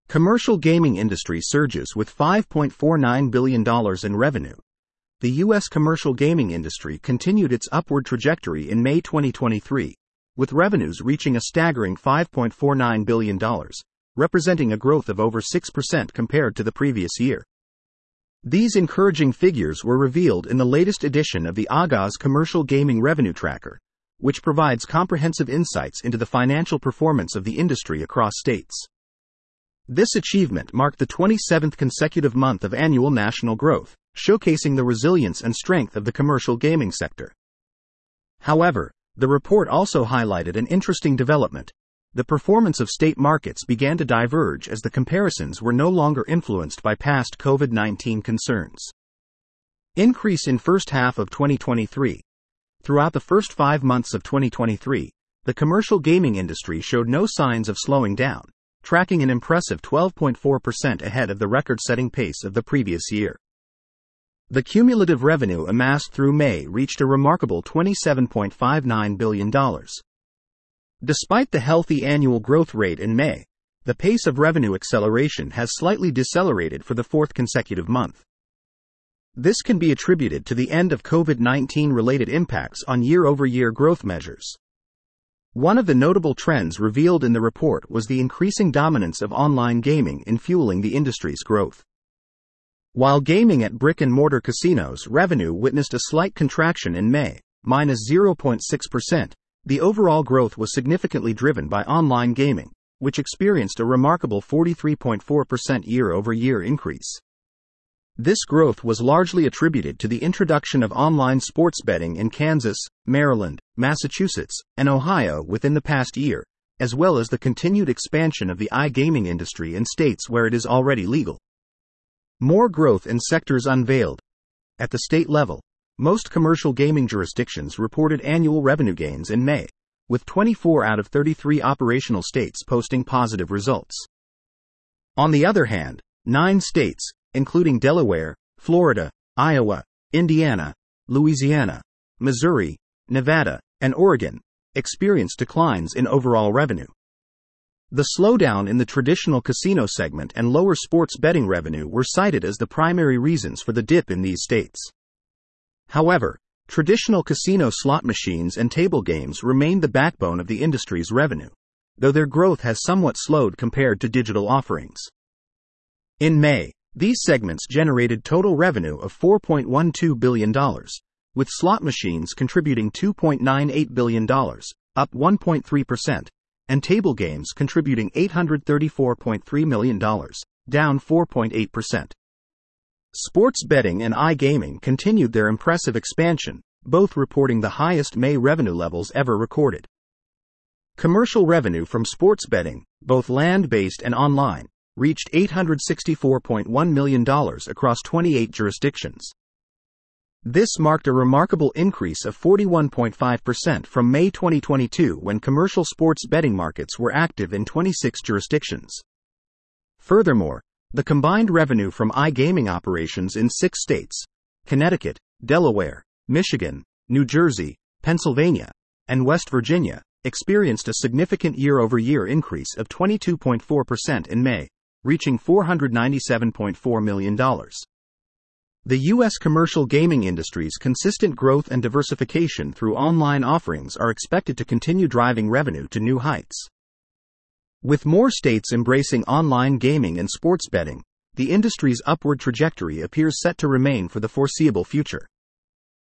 Commercial gaming industry surges with $5.49 billion in revenue. The U.S. commercial gaming industry continued its upward trajectory in May 2023, with revenues reaching a staggering $5.49 billion, representing a growth of over 6% compared to the previous year. These encouraging figures were revealed in the latest edition of the Agaz Commercial Gaming Revenue Tracker, which provides comprehensive insights into the financial performance of the industry across states. This achievement marked the 27th consecutive month of annual national growth, showcasing the resilience and strength of the commercial gaming sector. However, the report also highlighted an interesting development. The performance of state markets began to diverge as the comparisons were no longer influenced by past COVID-19 concerns. Increase in first half of 2023. Throughout the first 5 months of 2023, the commercial gaming industry showed no signs of slowing down, tracking an impressive 12.4% ahead of the record-setting pace of the previous year. The cumulative revenue amassed through May reached a remarkable $27.59 billion. Despite the healthy annual growth rate in May, the pace of revenue acceleration has slightly decelerated for the fourth consecutive month. This can be attributed to the end of COVID-19 related impacts on year-over-year growth measures. One of the notable trends revealed in the report was the increasing dominance of online gaming in fueling the industry's growth. While gaming at brick-and-mortar casinos revenue witnessed a slight contraction in May, -0.6%, the overall growth was significantly driven by online gaming, which experienced a remarkable 43.4% year-over-year increase. This growth was largely attributed to the introduction of online sports betting in Kansas, Maryland, Massachusetts, and Ohio within the past year, as well as the continued expansion of the iGaming industry in states where it is already legal. More growth in sectors unveiled. At the state level, most commercial gaming jurisdictions reported annual revenue gains in May, with 24 out of 33 operational states posting positive results. On the other hand, 9 states, including Delaware, Florida, Iowa, Indiana, Louisiana, Missouri, Nevada, and Oregon, experienced declines in overall revenue. The slowdown in the traditional casino segment and lower sports betting revenue were cited as the primary reasons for the dip in these states. However, traditional casino slot machines and table games remained the backbone of the industry's revenue, though their growth has somewhat slowed compared to digital offerings. In May, these segments generated total revenue of $4.12 billion, with slot machines contributing $2.98 billion, up 1.3%, and table games contributing $834.3 million, down 4.8%. Sports betting and iGaming continued their impressive expansion, both reporting the highest May revenue levels ever recorded. Commercial revenue from sports betting, both land-based and online, reached $864.1 million across 28 jurisdictions. This marked a remarkable increase of 41.5% from May 2022 when commercial sports betting markets were active in 26 jurisdictions. Furthermore, the combined revenue from iGaming operations in 6 states, Connecticut, Delaware, Michigan, New Jersey, Pennsylvania, and West Virginia, experienced a significant year-over-year increase of 22.4% in May, reaching $497.4 million. The U.S. commercial gaming industry's consistent growth and diversification through online offerings are expected to continue driving revenue to new heights. With more states embracing online gaming and sports betting, the industry's upward trajectory appears set to remain for the foreseeable future.